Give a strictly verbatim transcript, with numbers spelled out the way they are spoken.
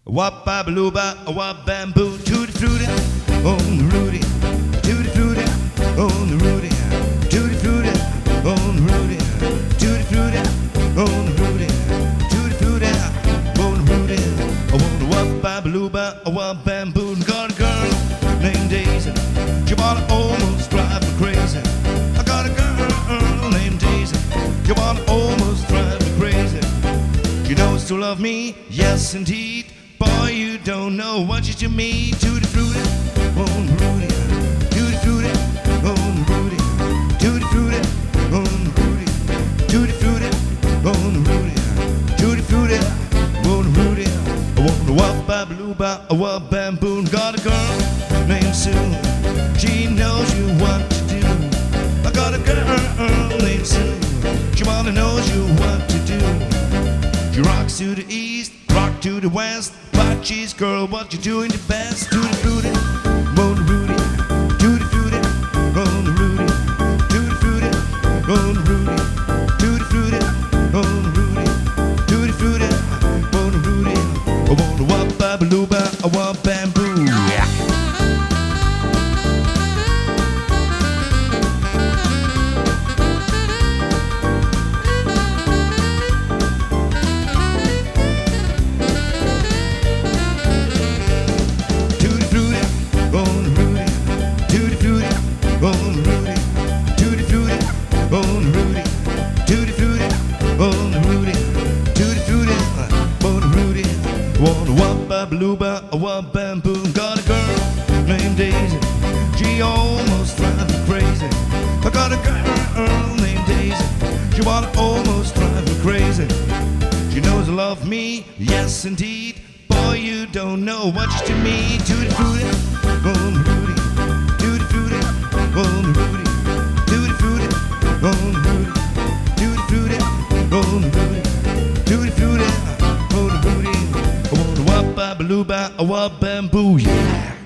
Wop babalooba, a wop bamboo, tutti frutti, on the Rudy, tutti frutti, on the Rudy, tutti frutti, on the Rudy, tutti frutti, on the Rudy, tutti frutti, on the Rudy. I want a wop babalooba, a wop bamboo, and got a girl named Daisy. She wanna almost drive me crazy. I got a girl named Daisy. She wanna almost drive me crazy. She knows to love me, yes indeed. Boy, you don't know what you to me. Tutti frutti, on Rudy. Tutti frutti, on Rudy. Tutti frutti, on Rudy. Tutti frutti, on Rudy. Tutti frutti, on Rudy. I want a wop babalooba, a wop bamboo. Got a girl named Sue. She knows you what to do. I got a girl named Sue. She wanna knows you what to do. She rocks to the east, rock to the west. But she's girl, what you doing the best? Tutti frutti, on the Rudy. Tutti frutti, on the Rudy. Tutti frutti, on the Rudy. Tutti frutti, on the Rudy. Tutti frutti, on the Rudy. I want a wop babalooba, a wop bamboo. Yeah. Want a wop babalooba, a wop bamboo. Got a girl named Daisy. She almost drives me crazy. I got a girl named Daisy. She wanna almost drive me crazy. She knows to love me, yes indeed. Boy, you don't know what she's to me. Tutti frutti, on the Rudy. Tutti frutti, on the Rudy. Tutti frutti, on the Rudy. Tutti frutti, on the Rudy. Tutti frutti, on the Rudy. I want a wop babalooba, a wop bamboo, yeah.